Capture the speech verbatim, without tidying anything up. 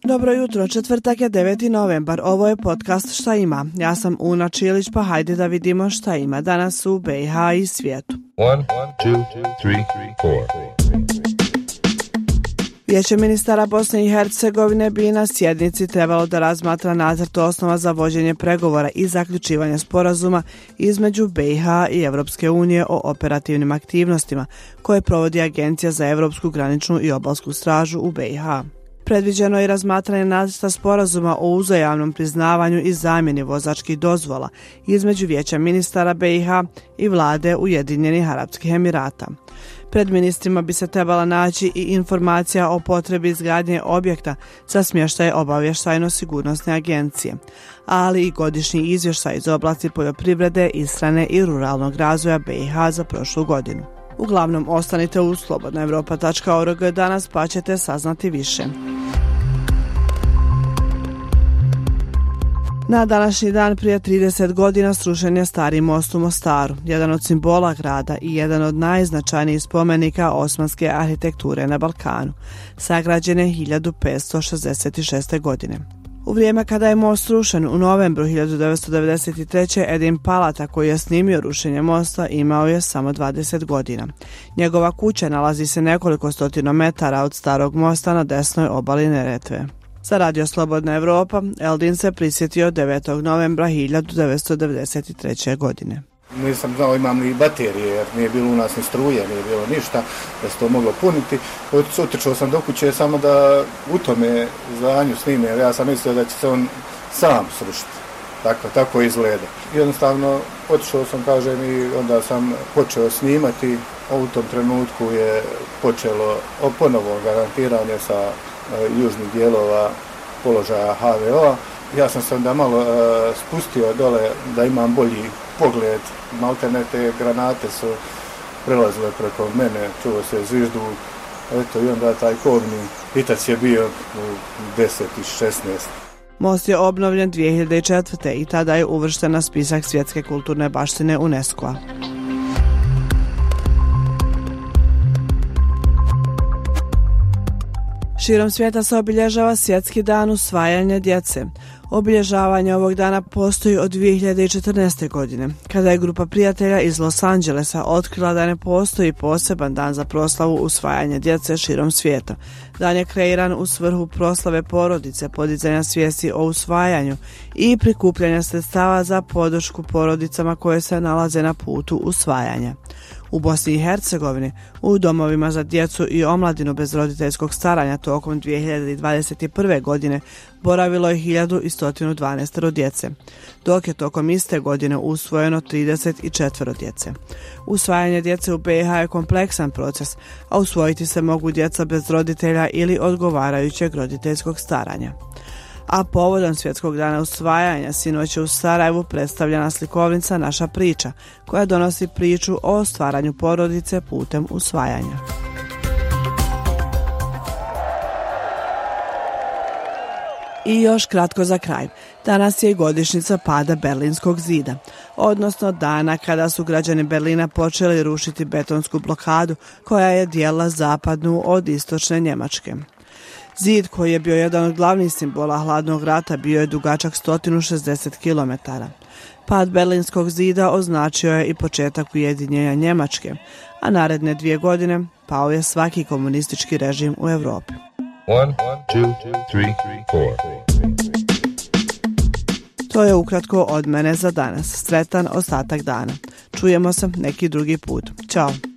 Dobro jutro, četvrtak je deveti novembar, ovo je podcast Šta ima. Ja sam Una Čilić, pa hajde da vidimo šta ima danas u B i H i svijetu. One, two, three, four. Vijeće ministara Bosne i Hercegovine bi na sjednici trebalo da razmatra nacrt osnova za vođenje pregovora i zaključivanje sporazuma između B i H i Evropske unije o operativnim aktivnostima koje provodi Agencija za Evropsku graničnu i obalsku stražu u B i H. Predviđeno je razmatranje nacrta sporazuma o uzajamnom priznavanju i zamjeni vozačkih dozvola između Vijeća ministara B i H i vlade Ujedinjenih Arapskih Emirata. Pred ministrima bi se trebala naći i informacija o potrebi izgradnje objekta za smještaj obavještajno-sigurnosne agencije, ali i godišnji izvještaj iz oblasti poljoprivrede, ishrane i ruralnog razvoja B i H za prošlu godinu. Uglavnom, ostanite u slobodna evropa tačka org danas pa ćete saznati više. Na današnji dan prije trideset godina srušen je Stari most u Mostaru, jedan od simbola grada i jedan od najznačajnijih spomenika osmanske arhitekture na Balkanu, sagrađen je hiljadu petsto šezdeset šeste. godine. U vrijeme kada je most srušen u novembru hiljadu devetsto devedeset treće. Edin Palata, koji je snimio rušenje mosta, imao je samo dvadeset godina. Njegova kuća nalazi se nekoliko stotina metara od starog mosta na desnoj obali Neretve. Za Radio Slobodna Evropa, Eldin se prisjetio devetog novembra hiljadu devetsto devedeset treće. godine. Nisam znao imam li baterije, jer nije bilo u nas ni struje, nije bilo ništa da se to moglo puniti. Otišao sam do kuće samo da u tome zdanju snime, jer ja sam mislio da će se on sam srušiti. Tako, tako izgleda. Jednostavno otišao sam, kažem, i onda sam počeo snimati. U tom trenutku je počelo ponovo garantiranje sa e, južnih dijelova položaja H V O-a. Ja sam se onda malo e, spustio dole da imam bolji pogled. Maltene te granate su prelazile preko mene, čuo se zviždu. Eto, i onda taj kobni hitac je bio u deset i šesnaest. Most je obnovljen dvije hiljade četvrte. i tada je uvršten na spisak svjetske kulturne baštine UNESCO-a. Širom svijeta se obilježava Svjetski dan usvajanja djece. Obilježavanje ovog dana postoji od dvije hiljade četrnaeste. godine, kada je grupa prijatelja iz Los Angelesa otkrila da ne postoji poseban dan za proslavu usvajanja djece širom svijeta. Dan je kreiran u svrhu proslave porodice, podizanja svijesti o usvajanju i prikupljanja sredstava za podršku porodicama koje se nalaze na putu usvajanja. U Bosni i Hercegovini, u domovima za djecu i omladinu bez roditeljskog staranja tokom dvije hiljade dvadeset prve. godine boravilo je hiljadu sto dvanaest djece, dok je tokom iste godine usvojeno trideset četiri djece. Usvajanje djece u B i H je kompleksan proces, a usvojiti se mogu djeca bez roditelja ili odgovarajućeg roditeljskog staranja. A povodom Svjetskog dana usvajanja sinoć je u Sarajevu predstavljena slikovnica Naša priča, koja donosi priču o stvaranju porodice putem usvajanja. I još kratko za kraj. Danas je i godišnjica pada Berlinskog zida, odnosno dana kada su građani Berlina počeli rušiti betonsku blokadu koja je dijelila zapadnu od istočne Njemačke. Zid, koji je bio jedan od glavnih simbola hladnog rata, bio je dugačak sto šezdeset kilometara. Pad Berlinskog zida označio je i početak ujedinjenja Njemačke, a naredne dvije godine pao je svaki komunistički režim u Europi. One, two, three, four. To je ukratko od mene za danas. Sretan ostatak dana. Čujemo se neki drugi put. Ćao.